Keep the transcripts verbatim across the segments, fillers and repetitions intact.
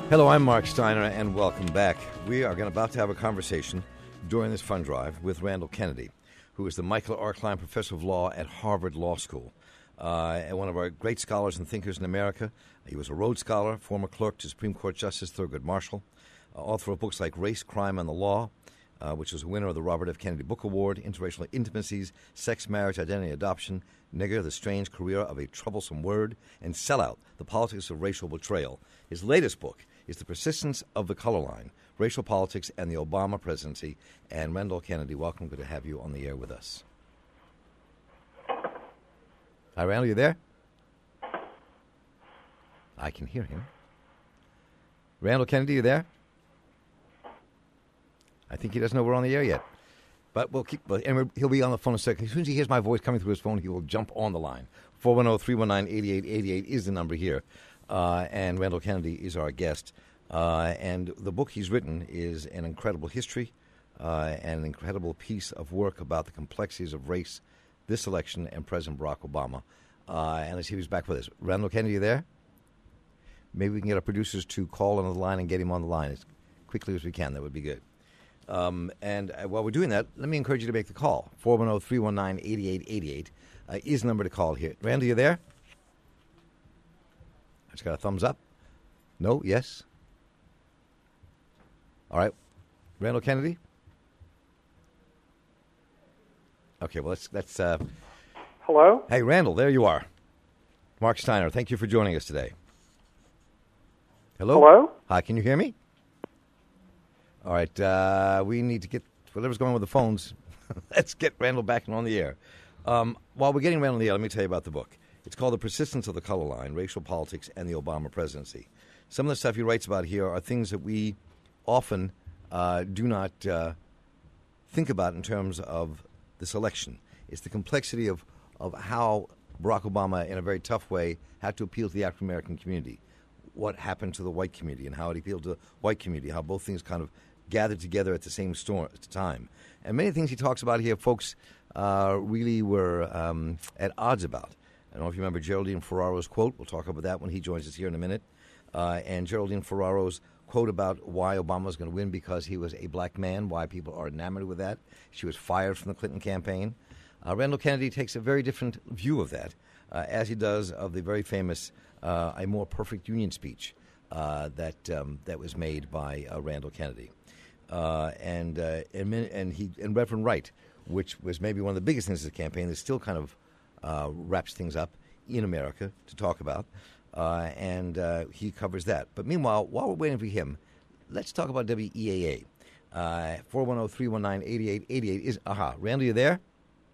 Hello, I'm Mark Steiner, and welcome back. We are going about to have a conversation during this fund drive with Randall Kennedy, who is the Michael R. Klein Professor of Law at Harvard Law School, uh, and one of our great scholars and thinkers in America. He was a Rhodes Scholar, former clerk to Supreme Court Justice Thurgood Marshall, uh, author of books like Race, Crime, and the Law, uh, which was a winner of the Robert F. Kennedy Book Award, Interracial Intimacies, Sex, Marriage, Identity, Adoption, Nigger, The Strange Career of a Troublesome Word, and Sellout, The Politics of Racial Betrayal. His latest book is The Persistence of the Color Line, Racial Politics and the Obama Presidency. And Randall Kennedy, welcome. Good to have you on the air with us. Hi, Randall, you there? I can hear him. Randall Kennedy, you there? I think he doesn't know we're on the air yet. But we'll keep, and he'll be on the phone in a second. As soon as he hears my voice coming through his phone, he will jump on the line. four one zero, three one nine, eight eight eight eight is the number here. Uh, and Randall Kennedy is our guest. Uh, and the book he's written is an incredible history uh, and an incredible piece of work about the complexities of race, this election, and President Barack Obama. Uh, and let's see who's back with us. Randall Kennedy, you there? Maybe we can get our producers to call on the line and get him on the line as quickly as we can. That would be good. Um, and uh, while we're doing that, let me encourage you to make the call. four one zero, three one nine, eight eight eight eight uh, is the number to call here. Randall, you there? I just got a thumbs up. No? Yes? All right. Randall Kennedy? Okay, well, let's... let's uh... Hello? Hey, Randall, there you are. Mark Steiner, thank you for joining us today. Hello? Hello? Hi, can you hear me? All right, uh, we need to get whatever's going on with the phones. Let's get Randall back on the air. Um, while we're getting Randall on the air, let me tell you about the book. It's called The Persistence of the Color Line, Racial Politics and the Obama Presidency. Some of the stuff he writes about here are things that we often uh, do not uh, think about in terms of this election. It's the complexity of, of how Barack Obama, in a very tough way, had to appeal to the African-American community. What happened to the white community and how it appealed to the white community, how both things kind of gathered together at the same storm, at the time. And many things he talks about here, folks uh, really were um, at odds about. I don't know if you remember Geraldine Ferraro's quote. We'll talk about that when he joins us here in a minute. Uh, and Geraldine Ferraro's quote about why Obama was going to win because he was a black man, why people are enamored with that. She was fired from the Clinton campaign. Uh, Randall Kennedy takes a very different view of that, uh, as he does of the very famous uh, A More Perfect Union speech uh, that um, that was made by uh, Randall Kennedy. Uh, and, uh, and and he and Reverend Wright, which was maybe one of the biggest things of the campaign, that still kind of uh, wraps things up in America to talk about, uh, and uh, he covers that. But meanwhile, while we're waiting for him, let's talk about W E A A. Uh, four one zero, three one nine, eight eight eight eight is, aha, Randall, you there?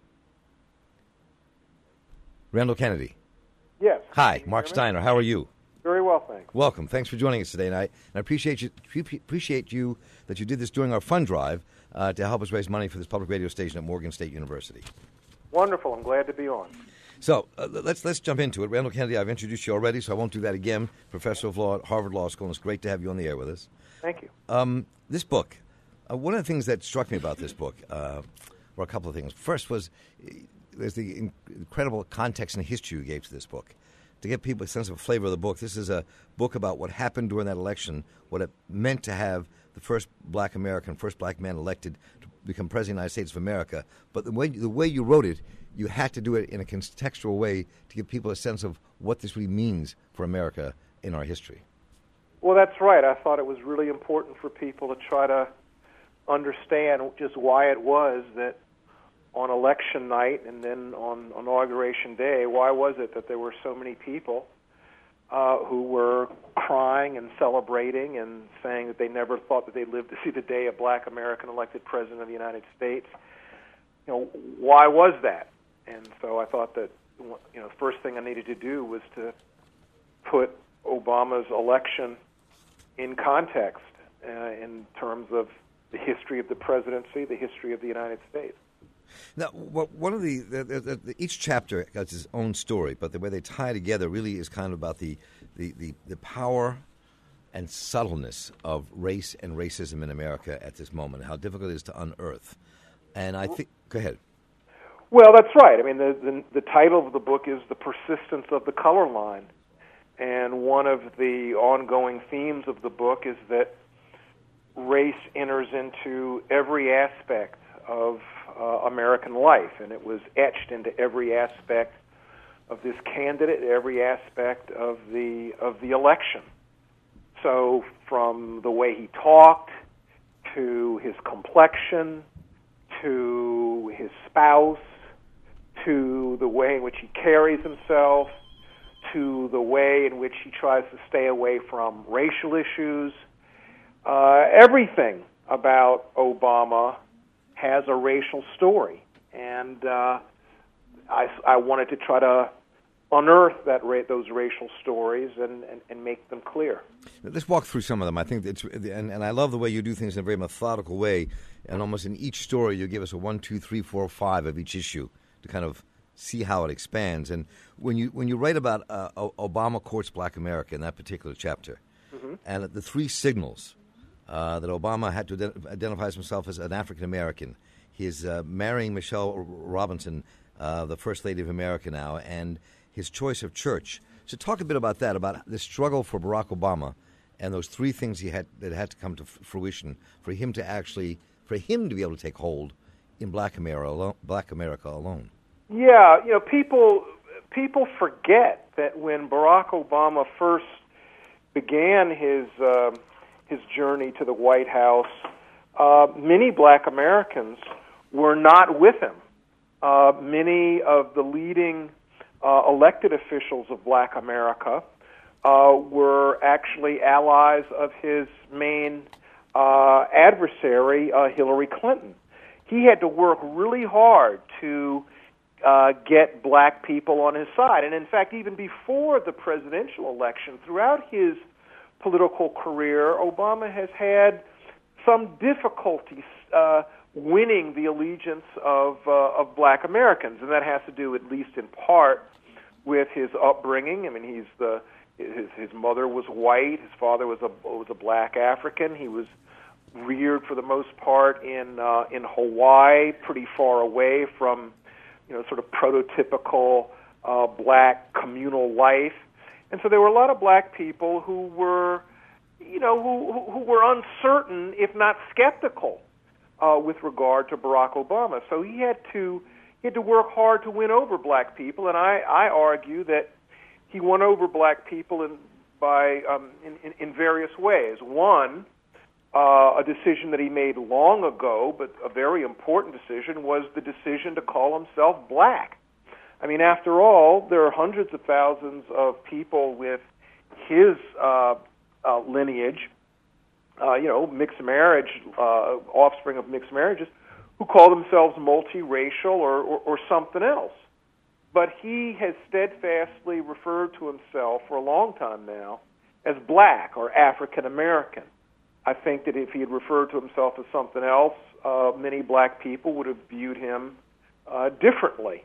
Randall Kennedy. Yes. Hi, Mark Steiner. How are you? Very well, thanks. Welcome. Thanks for joining us today, and I, and I appreciate you appreciate you that you did this during our fund drive uh, to help us raise money for this public radio station at Morgan State University. Wonderful. I'm glad to be on. So uh, let's let's jump into it. Randall Kennedy, I've introduced you already, so I won't do that again. Professor of Law at Harvard Law School, and it's great to have you on the air with us. Thank you. Um, this book, uh, one of the things that struck me about this book uh, were a couple of things. First was uh, there's the incredible context and history you gave to this book. To give people a sense of a flavor of the book, this is a book about what happened during that election, what it meant to have the first black American, first black man elected to become president of the United States of America. But the way, the way you wrote it, you had to do it in a contextual way to give people a sense of what this really means for America in our history. Well, that's right. I thought it was really important for people to try to understand just why it was that on election night and then on Inauguration Day, why was it that there were so many people uh, who were crying and celebrating and saying that they never thought that they'd live to see the day a black American elected president of the United States? You know, why was that? And so I thought that, you know, the first thing I needed to do was to put Obama's election in context uh, in terms of the history of the presidency, the history of the United States. Now, one of the, the, the, the each chapter has its own story, but the way they tie together really is kind of about the, the, the, the power and subtleness of race and racism in America at this moment, how difficult it is to unearth. And I think, go ahead. Well, that's right. I mean, the, the, the title of the book is The Persistence of the Color Line. And one of the ongoing themes of the book is that race enters into every aspect of uh, American life, and it was etched into every aspect of this candidate, every aspect of the of the election. So from the way he talked, to his complexion, to his spouse, to the way in which he carries himself, to the way in which he tries to stay away from racial issues. Uh, everything about Obama has a racial story, and uh, I, I wanted to try to unearth that ra- those racial stories and, and, and make them clear. Let's walk through some of them. I think it's and, and I love the way you do things in a very methodical way, and almost in each story you give us a one, two, three, four, five of each issue to kind of see how it expands. And when you when you write about uh, Obama courts Black America in that particular chapter, mm-hmm. and the three signals uh, that Obama had to ident- identify himself as an African American, his uh, marrying Michelle Robinson, uh, the First Lady of America now, and his choice of church. So talk a bit about that, about the struggle for Barack Obama and those three things he had that had to come to fruition for him to actually, for him to be able to take hold in Black America alone. Black America alone. Yeah, you know, people people forget that when Barack Obama first began his uh, his journey to the White House, uh, many Black Americans were not with him. Uh, many of the leading uh, elected officials of Black America uh, were actually allies of his main uh, adversary, uh, Hillary Clinton. He had to work really hard to Uh, get black people on his side. And in fact, even before the presidential election, throughout his political career, Obama has had some difficulty uh, winning the allegiance of uh, of black Americans, and that has to do, at least in part, with his upbringing. I mean, he's the his his mother was white, his father was a was a black African. He was reared for the most part in uh, in Hawaii, pretty far away from, you know, sort of prototypical uh, black communal life. And so there were a lot of black people who were, you know, who, who were uncertain, if not skeptical, uh, with regard to Barack Obama. So he had to he had to work hard to win over black people, and I, I argue that he won over black people in, by um, in, in, in various ways. One, Uh, a decision that he made long ago, but a very important decision, was the decision to call himself black. I mean, after all, there are hundreds of thousands of people with his uh, uh, lineage, uh, you know, mixed marriage, uh, offspring of mixed marriages, who call themselves multiracial or, or, or something else. But he has steadfastly referred to himself for a long time now as black or African American. I think that if he had referred to himself as something else, uh, many black people would have viewed him uh, differently.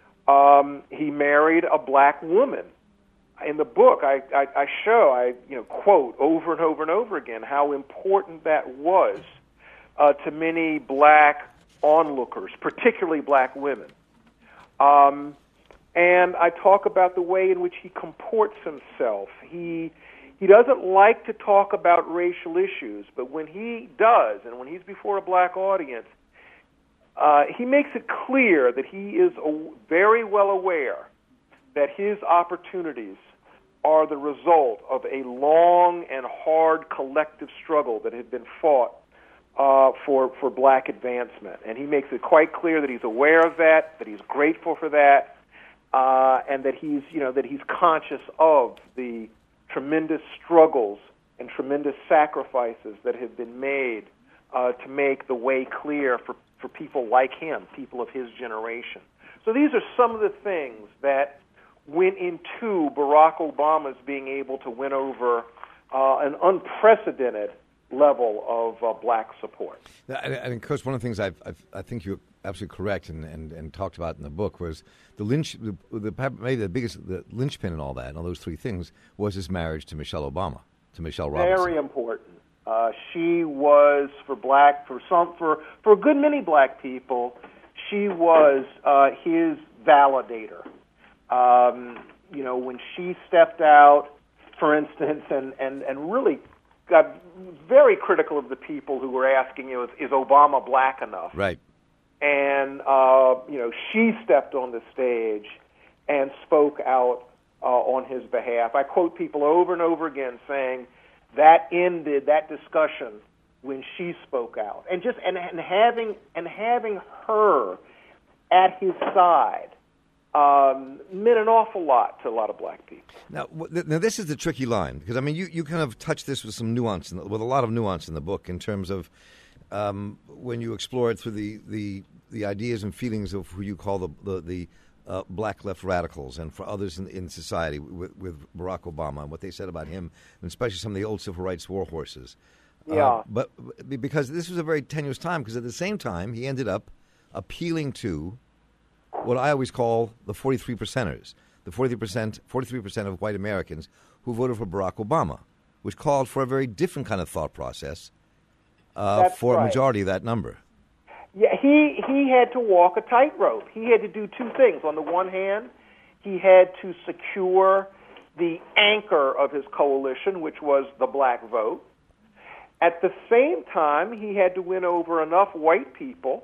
Um, he married a black woman. In the book, I, I, I show, I you know quote over and over and over again how important that was uh, to many black onlookers, particularly black women. Um, and I talk about the way in which he comports himself. He He doesn't like to talk about racial issues, but when he does, and when he's before a black audience, uh, he makes it clear that he is a, very well aware that his opportunities are the result of a long and hard collective struggle that had been fought uh, for for black advancement. And he makes it quite clear that he's aware of that, that he's grateful for that, uh, and that he's you know that he's conscious of the tremendous struggles and tremendous sacrifices that have been made uh, to make the way clear for, for people like him, people of his generation. So these are some of the things that went into Barack Obama's being able to win over uh, an unprecedented level of uh, black support. And, and of course, one of the things I've, I've, I think you're absolutely correct and, and, and talked about in the book was the lynch, the, the maybe the biggest the linchpin in all that, and all those three things, was his marriage to Michelle Obama, to Michelle Robinson. Very important. Uh, she was for black for some for for a good many black people. She was uh, his validator. Um, you know, when she stepped out for instance, and, and, and really got very critical of the people who were asking, you know, is, is Obama black enough? Right. And, uh, you know, she stepped on the stage and spoke out uh, on his behalf. I quote people over and over again saying that ended that discussion when she spoke out. And just and, and having and having her at his side um, meant an awful lot to a lot of black people. Now, w- now this is the tricky line, because, I mean, you, you kind of touch this with some nuance, in the, with a lot of nuance in the book in terms of um, when you explore it through the, the, the ideas and feelings of who you call the, the, the uh, black left radicals, and for others in, in society with, with Barack Obama and what they said about him, and especially some of the old civil rights war horses. Yeah. Uh, but because this was a very tenuous time, because at the same time he ended up appealing to what I always call the forty-three percenters, the forty-three percent, forty-three percent of white Americans who voted for Barack Obama, which called for a very different kind of thought process uh, for right. a majority of that number. Yeah, he, he had to walk a tightrope. He had to do two things. On the one hand, he had to secure the anchor of his coalition, which was the black vote. At the same time, he had to win over enough white people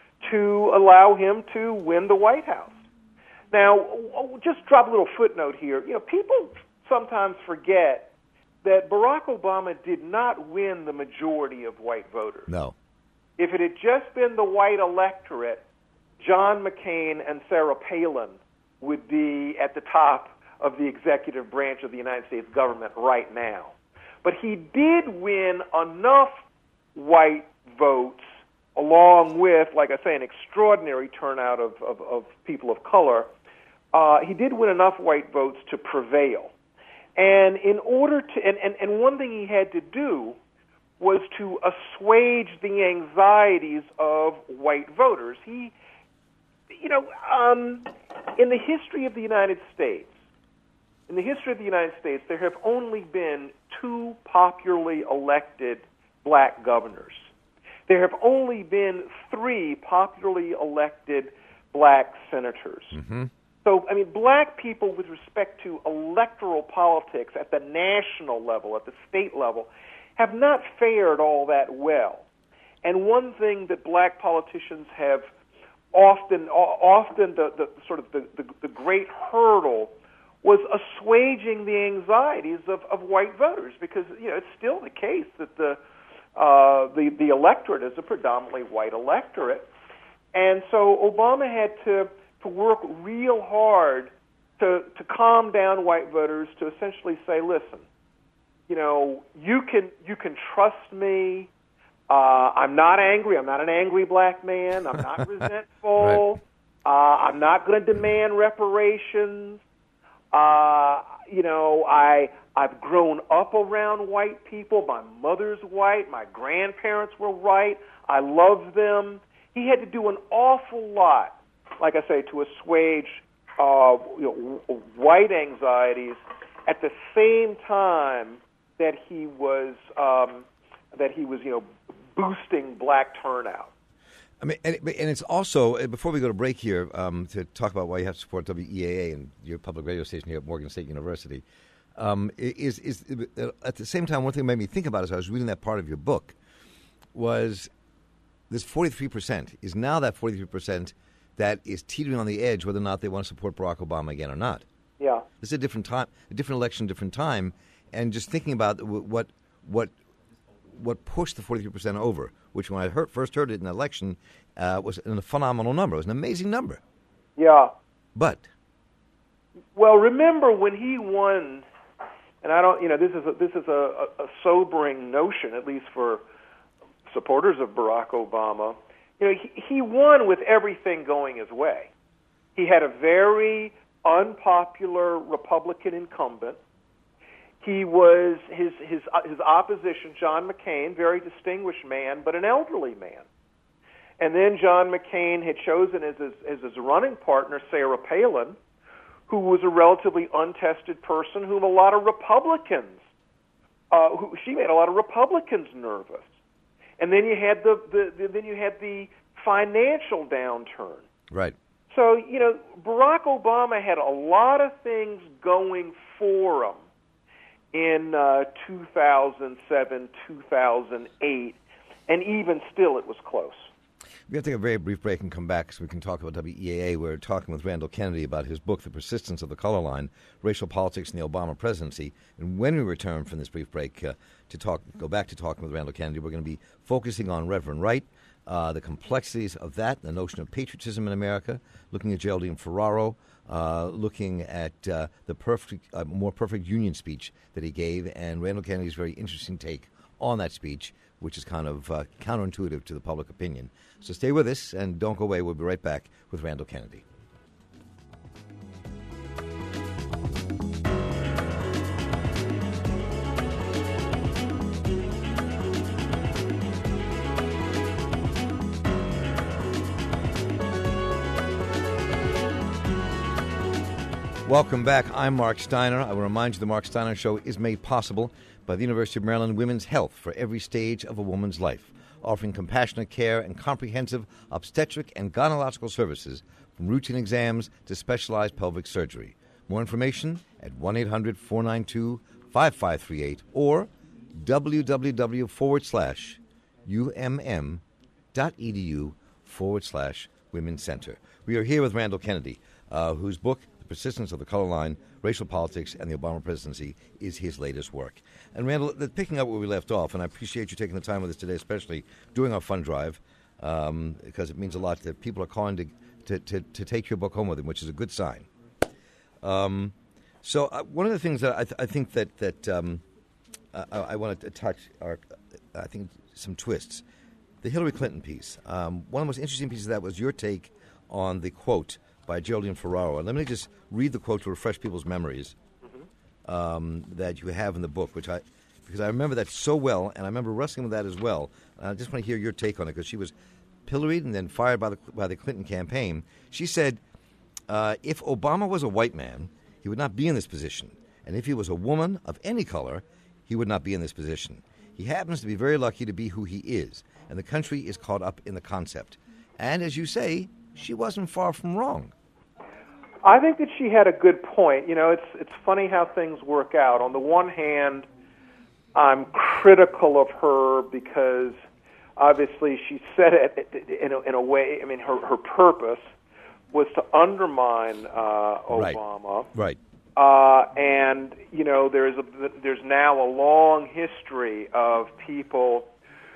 to allow him to win the White House. Now, just drop a little footnote here. You know, people sometimes forget that Barack Obama did not win the majority of white voters. No. If it had just been the white electorate, John McCain and Sarah Palin would be at the top of the executive branch of the United States government right now. But he did win enough white votes, along with, like I say, an extraordinary turnout of, of, of people of color. Uh, he did win enough white votes to prevail. And in order to, and, and, and one thing he had to do was to assuage the anxieties of white voters. He, you know, um, in the history of the United States, in the history of the United States, there have only been two popularly elected black governors. There have only been three popularly elected black senators. Mm-hmm. So, I mean, black people, with respect to electoral politics at the national level, at the state level, have not fared all that well. And one thing that black politicians have often, often the, the sort of the, the, the great hurdle was assuaging the anxieties of, of white voters, because, you know, it's still the case that the uh, the the electorate is a predominantly white electorate, and so Obama had to to work real hard to to calm down white voters, to essentially say, listen, you know, you can you can trust me. Uh, I'm not angry. I'm not an angry black man. I'm not resentful. Right. Uh, I'm not going to demand reparations. Uh, you know, I I've grown up around white people. My mother's white. My grandparents were white. I love them. He had to do an awful lot, like I say, to assuage uh, you know, white anxieties at the same time that he was um, that he was, you know, boosting black turnout. I mean, and, and it's also, before we go to break here, um, to talk about why you have to support W E A A and your public radio station here at Morgan State University, um, is, is at the same time, one thing that made me think about as I was reading that part of your book was this forty-three percent is now that forty-three percent that is teetering on the edge whether or not they want to support Barack Obama again or not. Yeah. This is a different time, a different election, different time, and just thinking about what what what pushed the forty-three percent over, which when I heard, first heard it in the election, uh, was a phenomenal number. It was an amazing number. Yeah. But? Well, remember when he won, and I don't, you know, this is a, this is a, a sobering notion, at least for supporters of Barack Obama. You know, he, he won with everything going his way. He had a very unpopular Republican incumbent. He was his his his opposition, John McCain, very distinguished man, but an elderly man. And then John McCain had chosen as his, as his running partner Sarah Palin, who was a relatively untested person, whom a lot of Republicans, uh, who she made a lot of Republicans nervous. And then you had the, the, the then you had the financial downturn. Right. So you know, Barack Obama had a lot of things going for him. in uh, two thousand seven, two thousand eight, and even still it was close. We have to take a very brief break and come back so we can talk about W E A A. We're talking with Randall Kennedy about his book, The Persistence of the Color Line, Racial Politics in the Obama Presidency. And when we return from this brief break uh, to talk, go back to talking with Randall Kennedy, we're going to be focusing on Reverend Wright, uh, the complexities of that, the notion of patriotism in America, looking at Geraldine Ferraro, uh, looking at uh, the perfect, uh, more perfect union speech that he gave, and Randall Kennedy's very interesting take on that speech, which is kind of uh, counterintuitive to the public opinion. So stay with us and don't go away. We'll be right back with Randall Kennedy. Welcome back. I'm Mark Steiner. I will remind you the Mark Steiner Show is made possible by the University of Maryland Women's Health for every stage of a woman's life, offering compassionate care and comprehensive obstetric and gynecological services from routine exams to specialized pelvic surgery. More information at one eight hundred four nine two five five three eight or www forward slash umm dot edu forward slash women's center. We are here with Randall Kennedy, uh, whose book, Persistence of the Color Line, Racial Politics, and the Obama Presidency is his latest work. And Randall, picking up where we left off, and I appreciate you taking the time with us today, especially doing our fund drive, um, because it means a lot that people are calling to, to, to, to take your book home with them, which is a good sign. Um, so uh, one of the things that I, th- I think that, that um, I, I want to touch are, I think, some twists. The Hillary Clinton piece. Um, one of the most interesting pieces of that was your take on the quote by Geraldine Ferraro. And let me just read the quote to refresh people's memories mm-hmm. um, that you have in the book, which I, because I remember that so well, and I remember wrestling with that as well. And I just want to hear your take on it, because she was pilloried and then fired by the by the Clinton campaign. She said, uh, if Obama was a white man, he would not be in this position. And if he was a woman of any color, he would not be in this position. He happens to be very lucky to be who he is, and the country is caught up in the concept. And as you say, she wasn't far from wrong. I think that she had a good point. You know, it's it's funny how things work out. On the one hand, I'm critical of her because obviously she said it in a, in a way, I mean, her, her purpose was to undermine uh, Obama. Right. right. Uh, and, you know, there's a, there's now a long history of people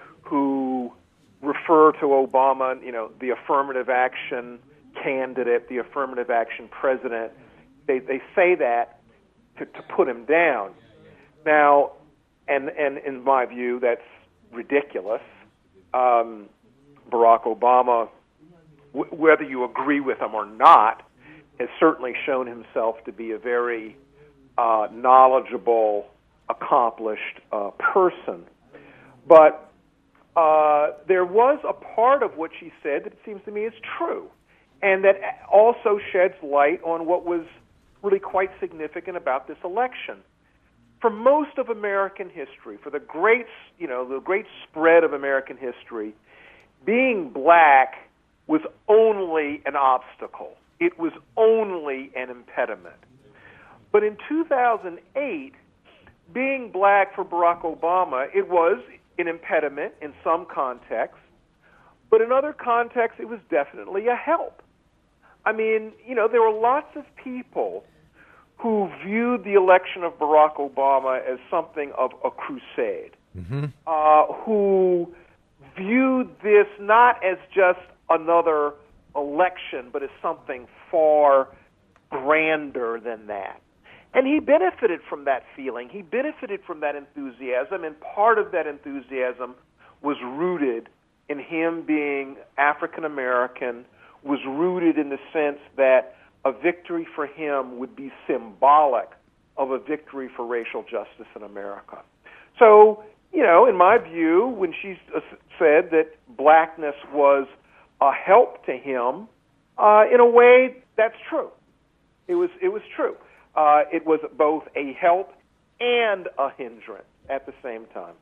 who refer to Obama, you know, the affirmative action candidate, the affirmative action president. They they say that to, to put him down. Now, and and in my view, that's ridiculous. Um, Barack Obama, w- whether you agree with him or not, has certainly shown himself to be a very uh, knowledgeable, accomplished uh, person. But uh, there was a part of what she said that it seems to me is true, and that also sheds light on what was really quite significant about this election. For most of American history, for the great, you know, the great spread of American history, being black was only an obstacle. It was only an impediment. But in two thousand eight, being black for Barack Obama, it was an impediment in some contexts, but in other contexts, it was definitely a help. I mean, you know, there were lots of people who viewed the election of Barack Obama as something of a crusade, mm-hmm. uh, who viewed this not as just another election, but as something far grander than that. And he benefited from that feeling. He benefited from that enthusiasm, and part of that enthusiasm was rooted in him being African American, was rooted in the sense that a victory for him would be symbolic of a victory for racial justice in America. So, you know, in my view, when she said that blackness was a help to him, uh, in a way, that's true. It was it was true. Uh, it was both a help and a hindrance at the same time.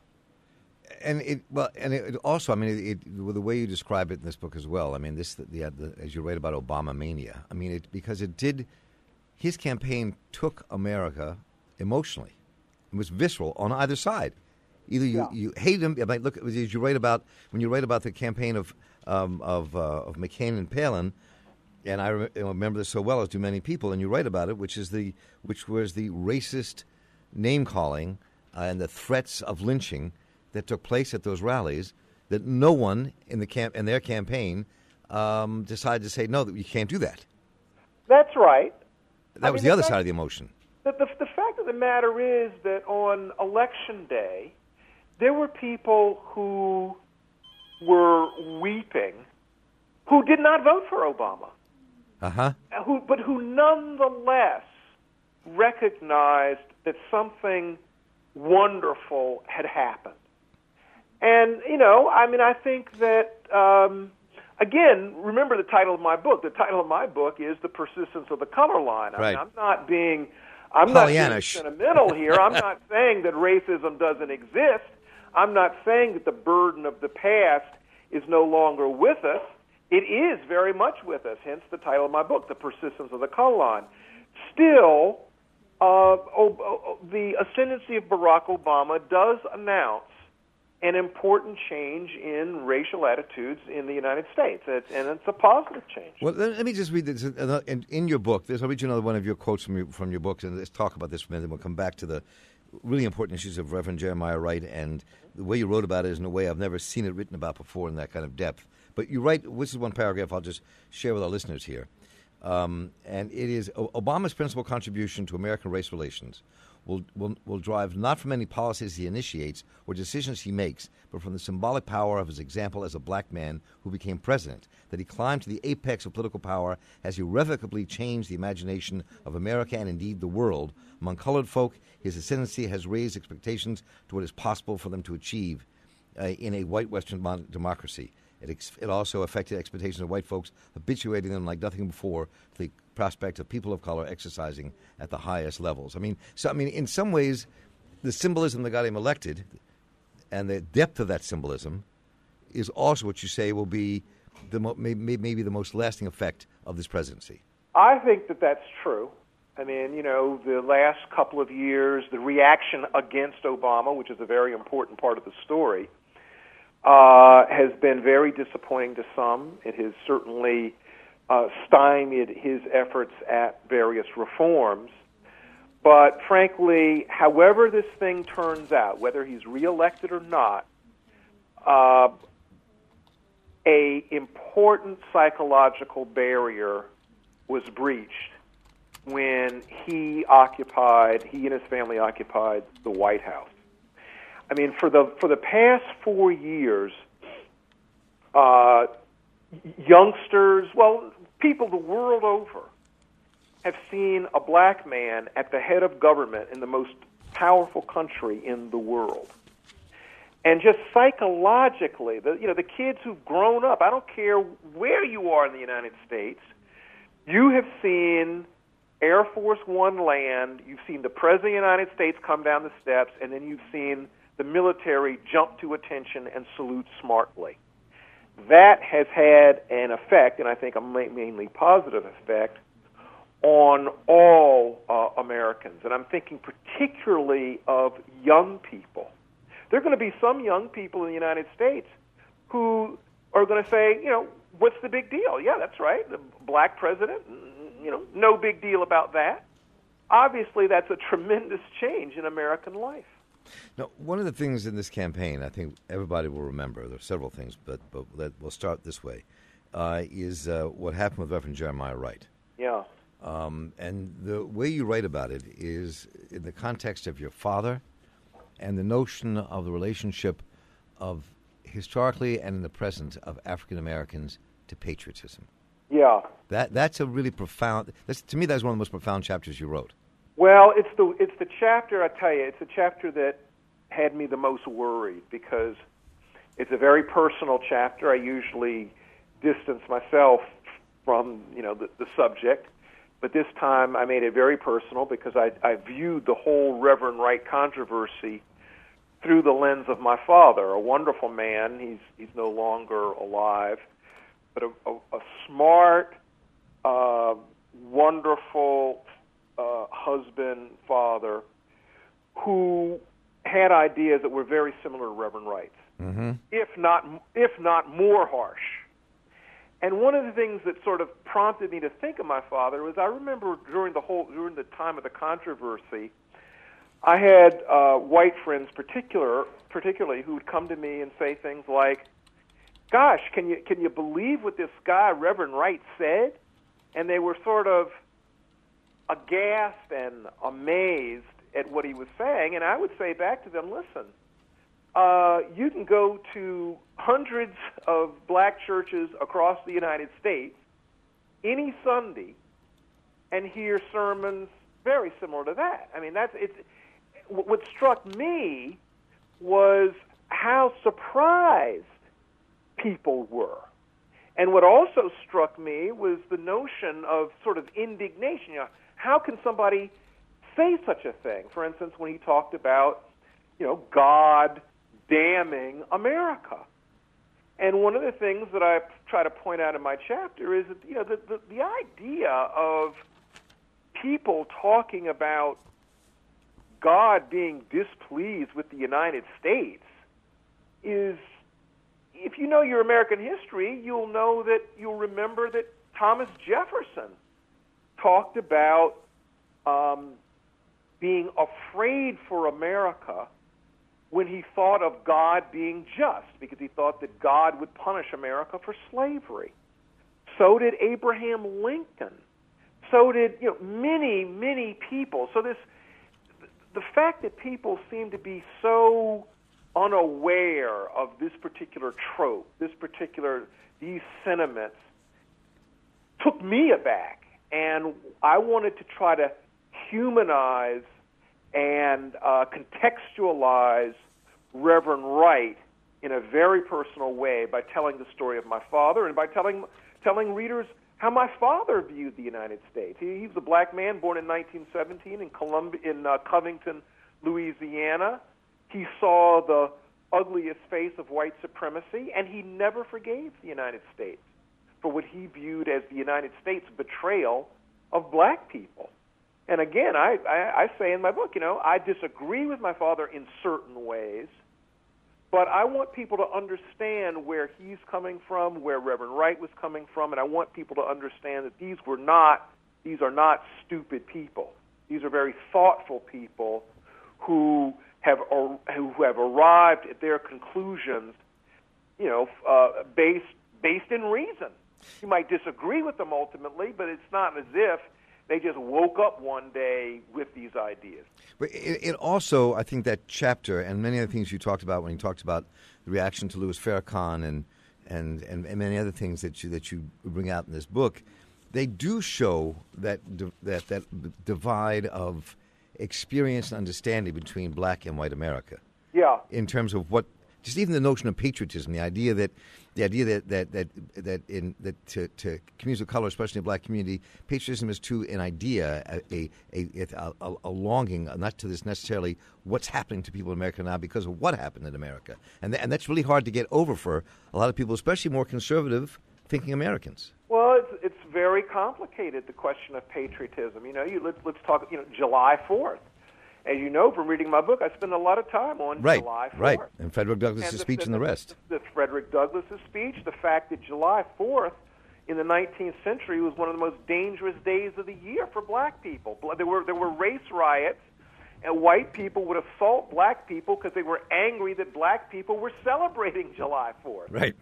And it well, and it also, I mean, it, it, the way you describe it in this book as well. I mean, this the, the as you write about Obama mania. I mean, it because it did. His campaign took America emotionally. It was visceral on either side. Either you, Yeah. you hate him. I mean, look, as you write about when you write about the campaign of um, of uh, of McCain and Palin, and I re- remember this so well, as do many people, and you write about it, which is the which was the racist name calling uh, and the threats of lynching that took place at those rallies. That no one in the camp in their campaign um, decided to say no, that you can't do that. That's right. That I was mean, the the other fact- side of the emotion. The, the, the fact of the matter is that on election day, there were people who were weeping who did not vote for Obama, Uh huh. who, but who nonetheless recognized that something wonderful had happened. And, you know, I mean, I think that, um, again, remember the title of my book. The title of my book is The Persistence of the Color Line. I Right. mean, I'm not being... I'm not being Pollyannish. sentimental here. I'm not saying that racism doesn't exist. I'm not saying that the burden of the past is no longer with us. It is very much with us, hence the title of my book, The Persistence of the Color Line. Still, uh, oh, oh, the ascendancy of Barack Obama does announce an important change in racial attitudes in the United States, it's, and it's a positive change. Well, let, let me just read this. Uh, in, in your book, there's, I'll read you another one of your quotes from your, from your books, and let's talk about this for a minute. We'll come back to the really important issues of Reverend Jeremiah Wright, and the way you wrote about it is in a way I've never seen it written about before in that kind of depth. But you write, this is one paragraph I'll just share with our listeners here, um, and it is, Obama's principal contribution to American race relations Will, will will drive not from any policies he initiates or decisions he makes, but from the symbolic power of his example as a black man who became president, that he climbed to the apex of political power, has irrevocably changed the imagination of America and indeed the world. Among colored folk, his ascendancy has raised expectations to what is possible for them to achieve uh, in a white Western mon- democracy. It, ex- it also affected expectations of white folks, habituating them like nothing before to the prospect of people of color exercising at the highest levels. I mean, so I mean, in some ways, the symbolism that got him elected, and the depth of that symbolism, is also what you say will be the mo- maybe, maybe the most lasting effect of this presidency. I think that that's true. I mean, you know, the last couple of years, the reaction against Obama, which is a very important part of the story, uh, has been very disappointing to some. It has certainly uh, stymied his efforts at various reforms. But frankly, however this thing turns out, whether he's reelected or not, uh, a important psychological barrier was breached when he occupied, he and his family occupied the White House. I mean, for the for the past four years, uh, youngsters, well, people the world over, have seen a black man at the head of government in the most powerful country in the world. And just psychologically, the you know the kids who've grown up, I don't care where you are in the United States, you have seen Air Force One land, you've seen the President of the United States come down the steps, and then you've seen the military jump to attention and salute smartly. That has had an effect, and I think a mainly positive effect, on all uh, Americans. And I'm thinking particularly of young people. There are going to be some young people in the United States who are going to say, you know, what's the big deal? Yeah, that's right, the black president, you know, no big deal about that. Obviously, that's a tremendous change in American life. Now, one of the things in this campaign, I think everybody will remember, there are several things, but, but let, we'll start this way, uh, is uh, what happened with Reverend Jeremiah Wright. Yeah. Um, and the way you write about it is in the context of your father and the notion of the relationship of historically and in the present of African Americans to patriotism. Yeah. That that's a really profound. That's, to me, that's one of the most profound chapters you wrote. Well, it's the it's the chapter, I tell you, it's a chapter that had me the most worried because it's a very personal chapter. I usually distance myself from, you know, the, the subject, but this time I made it very personal because I, I viewed the whole Reverend Wright controversy through the lens of my father, a wonderful man. He's he's no longer alive, but a, a, a smart, uh, wonderful uh, husband, father, who had ideas that were very similar to Reverend Wright's, mm-hmm. if not if not more harsh. And one of the things that sort of prompted me to think of my father was I remember during the whole during the time of the controversy, I had uh, white friends, particular particularly, who would come to me and say things like, "Gosh, can you can you believe what this guy Reverend Wright said?" And they were sort of aghast and amazed at what he was saying. And I would say back to them, "Listen, uh, you can go to hundreds of black churches across the United States any Sunday and hear sermons very similar to that." I mean, that's it's. What struck me was how surprised people were. And what also struck me was the notion of sort of indignation. You know, how can somebody say such a thing? For instance, when he talked about, you know, God damning America. And one of the things that I try to point out in my chapter is that, you know, the, the, the idea of people talking about God being displeased with the United States is, if you know your American history, you'll know that you'll remember that Thomas Jefferson talked about um, being afraid for America when he thought of God being just, because he thought that God would punish America for slavery. So did Abraham Lincoln. So did, you know, many, many people. So this, the fact that people seem to be so unaware of this particular trope, this particular, these sentiments, took me aback. And I wanted to try to humanize and uh, contextualize Reverend Wright in a very personal way by telling the story of my father and by telling telling readers how my father viewed the United States. He, he was a black man born in nineteen seventeen in Columbia, in uh, Covington, Louisiana. He saw the ugliest face of white supremacy, and he never forgave the United States for what he viewed as the United States' betrayal of black people. And again, I, I, I say in my book, you know, I disagree with my father in certain ways, but I want people to understand where he's coming from, where Reverend Wright was coming from, and I want people to understand that these were not, these are not stupid people. These are very thoughtful people who have who have arrived at their conclusions, you know, uh, based based in reason. You might disagree with them ultimately, but it's not as if they just woke up one day with these ideas. But it, it also, I think that chapter and many other things you talked about when you talked about the reaction to Louis Farrakhan and and, and, and many other things that you that you bring out in this book, they do show that that that divide of experience and understanding between black and white America. Yeah. In terms of what, just even the notion of patriotism, the idea that the idea that that that that in that to, to communities of color, especially the black community, patriotism is to an idea, a a, a a a longing, not to this necessarily what's happening to people in America now because of what happened in America, and th- and that's really hard to get over for a lot of people, especially more conservative thinking Americans. Well, it's it's very complicated, the question of patriotism. You know, you let's let's talk. You know, July fourth. As you know from reading my book, I spend a lot of time on right, July fourth. Right, and Frederick Douglass' and the, speech the, and the rest. The, the Frederick Douglass' speech, the fact that July fourth in the nineteenth century was one of the most dangerous days of the year for black people. There were there were race riots, and white people would assault black people because they were angry that black people were celebrating July fourth. Right.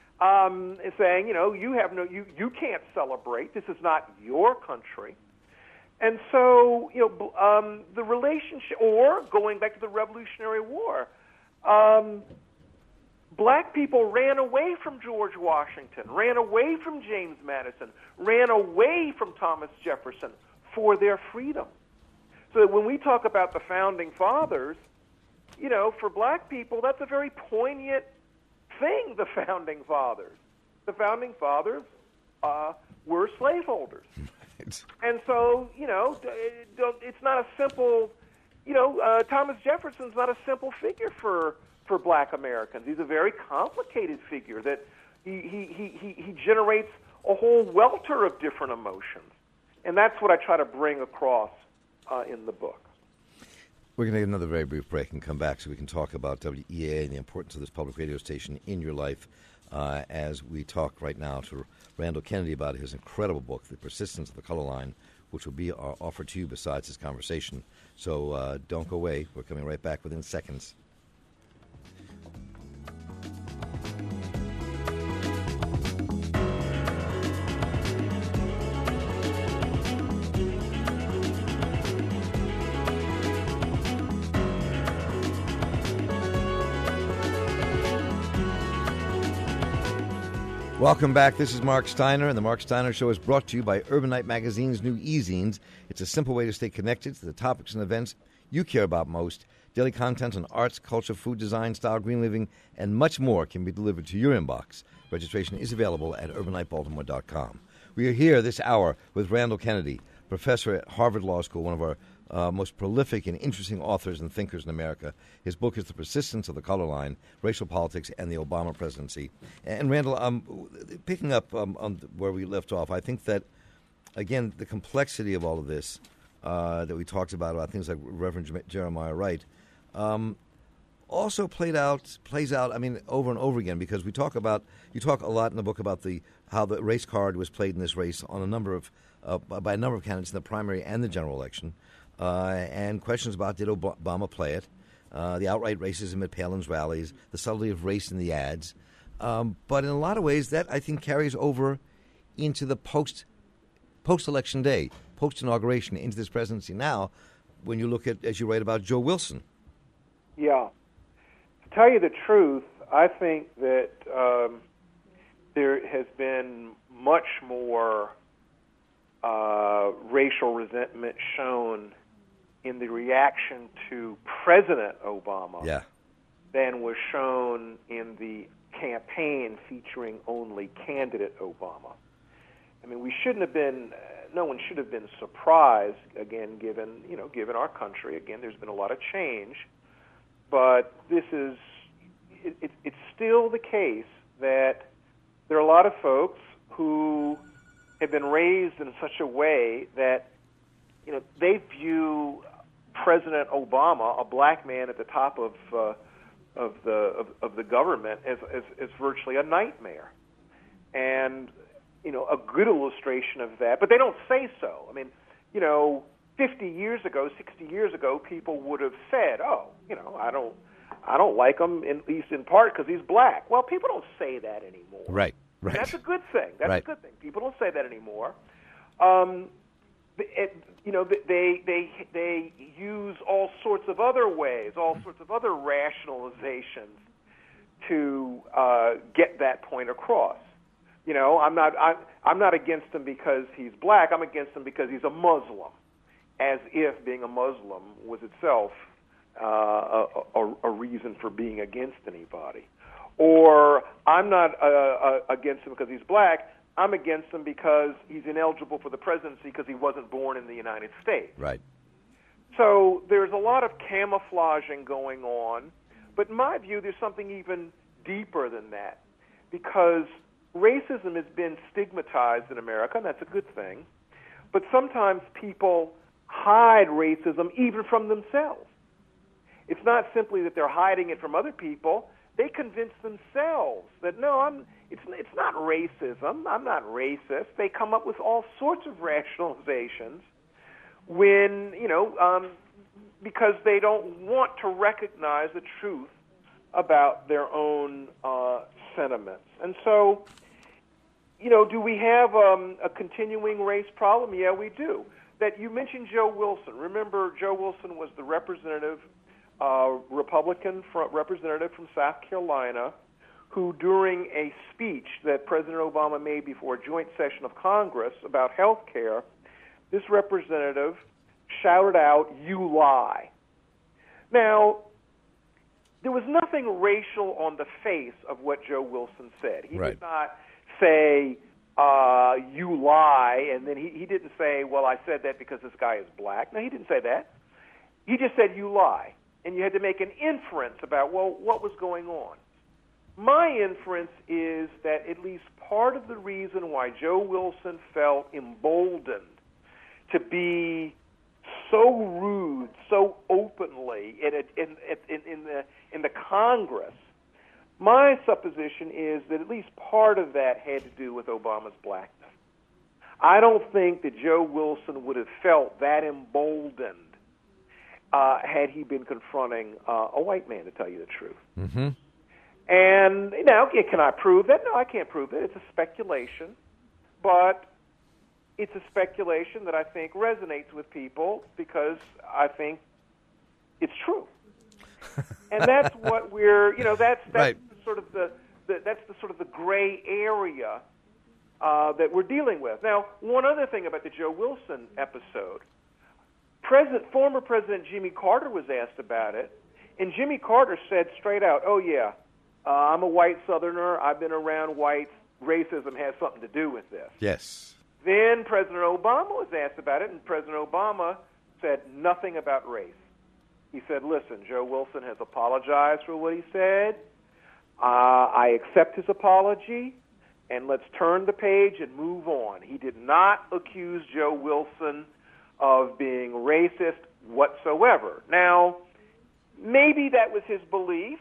Um, saying, you know, you have no, you, you can't celebrate. This is not your country. And so, you know, um, the relationship, or going back to the Revolutionary War, um, black people ran away from George Washington, ran away from James Madison, ran away from Thomas Jefferson for their freedom. So that when we talk about the Founding Fathers, you know, for black people, that's a very poignant thing, the Founding Fathers. The Founding Fathers uh, were slaveholders. And so, you know, it's not a simple, you know, uh, Thomas Jefferson's not a simple figure for, for black Americans. He's a very complicated figure that he, he, he, he generates a whole welter of different emotions. And that's what I try to bring across uh, in the book. We're going to take another very brief break and come back so we can talk about W E A and the importance of this public radio station in your life uh, as we talk right now to Randall Kennedy about his incredible book, The Persistence of the Color Line, which will be uh, offered to you besides this conversation. So uh, don't go away. We're coming right back within seconds. Welcome back. This is Mark Steiner, and the Mark Steiner Show is brought to you by Urbanite Magazine's new e-zines. It's a simple way to stay connected to the topics and events you care about most. Daily content on arts, culture, food design, style, green living, and much more can be delivered to your inbox. Registration is available at urbanite baltimore dot com. We are here this hour with Randall Kennedy, professor at Harvard Law School, one of our Uh, most prolific and interesting authors and thinkers in America. His book is The Persistence of the Color Line, Racial Politics and the Obama Presidency. And Randall, um, picking up um, on where we left off, I think that, again, the complexity of all of this uh, that we talked about, about things like Reverend Jeremiah Wright, um, also played out, plays out, I mean, over and over again, because we talk about, you talk a lot in the book about the how the race card was played in this race on a number of, uh, by a number of candidates in the primary and the general election. Uh, and questions about did Obama play it, uh, the outright racism at Palin's rallies, the subtlety of race in the ads. Um, but in a lot of ways, that, I think, carries over into the post, post-election day, post-inauguration, into this presidency now, when you look at, as you write about, Joe Wilson. Yeah. To tell you the truth, I think that um, there has been much more uh, racial resentment shown in the reaction to President Obama yeah. than was shown in the campaign featuring only candidate Obama. I mean, we shouldn't have been, uh, no one should have been surprised, again, given, you know, given our country. Again, there's been a lot of change. But this is, it, it, it's still the case that there are a lot of folks who have been raised in such a way that, you know, they view President Obama, a black man at the top of uh, of the of, of the government, as, as as virtually a nightmare. And you know, a good illustration of that. But they don't say so. I mean, you know, fifty years ago, sixty years ago, people would have said, "Oh, you know, I don't, I don't like him, in, at least in part because he's black." Well, people don't say that anymore. Right. Right. That's a good thing. That's right. a good thing. People don't say that anymore. Um, it, you know, they they they use all sorts of other ways, all sorts of other rationalizations to uh, get that point across. You know, I'm not I'm, I'm not against him because he's black. I'm against him because he's a Muslim, as if being a Muslim was itself uh, a, a, a reason for being against anybody. Or I'm not uh, uh, against him because he's black. I'm against him because he's ineligible for the presidency because he wasn't born in the United States. Right. So there's a lot of camouflaging going on. But in my view, there's something even deeper than that, because racism has been stigmatized in America, and that's a good thing. But sometimes people hide racism even from themselves. It's not simply that they're hiding it from other people. They convince themselves that, no, I'm, it's, it's not racism. I'm not racist. They come up with all sorts of rationalizations when, you know, um, because they don't want to recognize the truth about their own uh, sentiments. And so, you know, do we have um, a continuing race problem? Yeah, we do. That you mentioned Joe Wilson. Remember, Joe Wilson was the representative Uh, Republican fr- representative from South Carolina, who during a speech that President Obama made before a joint session of Congress about health care, this representative shouted out, "You lie." Now, there was nothing racial on the face of what Joe Wilson said. He right. did not say, uh, "You lie," and then he, he didn't say, "Well, I said that because this guy is black." No, he didn't say that. He just said, "You lie." And you had to make an inference about, well, what was going on. My inference is that at least part of the reason why Joe Wilson felt emboldened to be so rude, so openly in, a, in, in, in, the, in the Congress, my supposition is that at least part of that had to do with Obama's blackness. I don't think that Joe Wilson would have felt that emboldened uh, had he been confronting uh, a white man, to tell you the truth. Mm-hmm. And now, can I prove that? No, I can't prove it. It's a speculation, but it's a speculation that I think resonates with people because I think it's true. And that's what we're, you know, that's that's right. sort of the, the that's the sort of the gray area uh, that we're dealing with. Now, one other thing about the Joe Wilson episode, President, former President Jimmy Carter was asked about it, and Jimmy Carter said straight out, "Oh yeah, uh, I'm a white Southerner. I've been around whites. Racism has something to do with this." Yes. Then President Obama was asked about it, and President Obama said nothing about race. He said, "Listen, Joe Wilson has apologized for what he said. Uh, I accept his apology, and let's turn the page and move on." He did not accuse Joe Wilson of being racist whatsoever. Now, maybe that was his belief.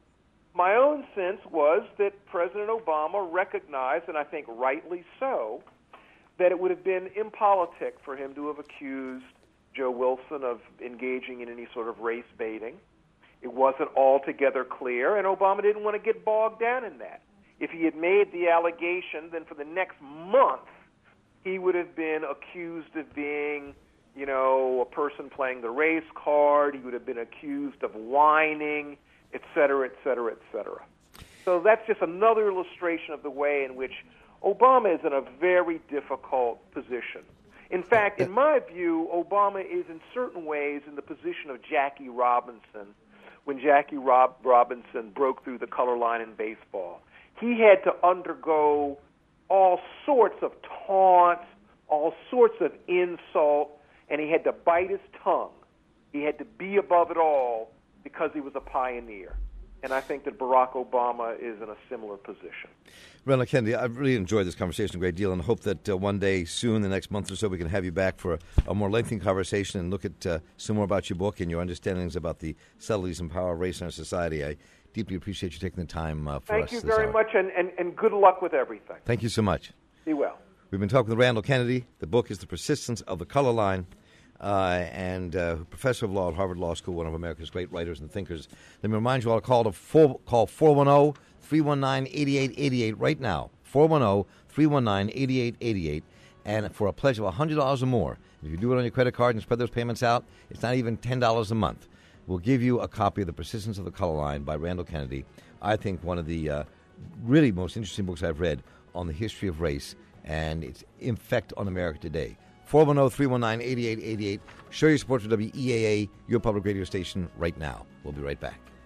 My own sense was that President Obama recognized, and I think rightly so, that it would have been impolitic for him to have accused Joe Wilson of engaging in any sort of race baiting. It wasn't altogether clear, and Obama didn't want to get bogged down in that. If he had made the allegation, then for the next month, he would have been accused of being, you know, a person playing the race card. He would have been accused of whining, et cetera, et cetera, et cetera. So that's just another illustration of the way in which Obama is in a very difficult position. In fact, in my view, Obama is in certain ways in the position of Jackie Robinson when Jackie Rob- Robinson broke through the color line in baseball. He had to undergo all sorts of taunts, all sorts of insult, and he had to bite his tongue. He had to be above it all because he was a pioneer. And I think that Barack Obama is in a similar position. Randall Kennedy, I've really enjoyed this conversation a great deal and hope that uh, one day soon, the next month or so, we can have you back for a, a more lengthy conversation and look at uh, some more about your book and your understandings about the subtleties and power of race in our society. I deeply appreciate you taking the time uh, for Thank us you this very hour. much, and, and, and good luck with everything. Thank you so much. Be well. We've been talking with Randall Kennedy. The book is The Persistence of the Color Line. Uh, and uh, professor of law at Harvard Law School, one of America's great writers and thinkers. Let me remind you all to call, to four, call four one zero, three one nine, eight eight eight eight right now, four one zero, three one nine, eight eight eight eight, and for a pledge of one hundred dollars or more, if you do it on your credit card and spread those payments out, it's not even ten dollars a month. We'll give you a copy of The Persistence of the Color Line by Randall Kennedy. I think one of the uh, really most interesting books I've read on the history of race and its effect on America today. four one zero, three one nine, eight eight eight eight. Show your support for W E A A, your public radio station, right now. We'll be right back.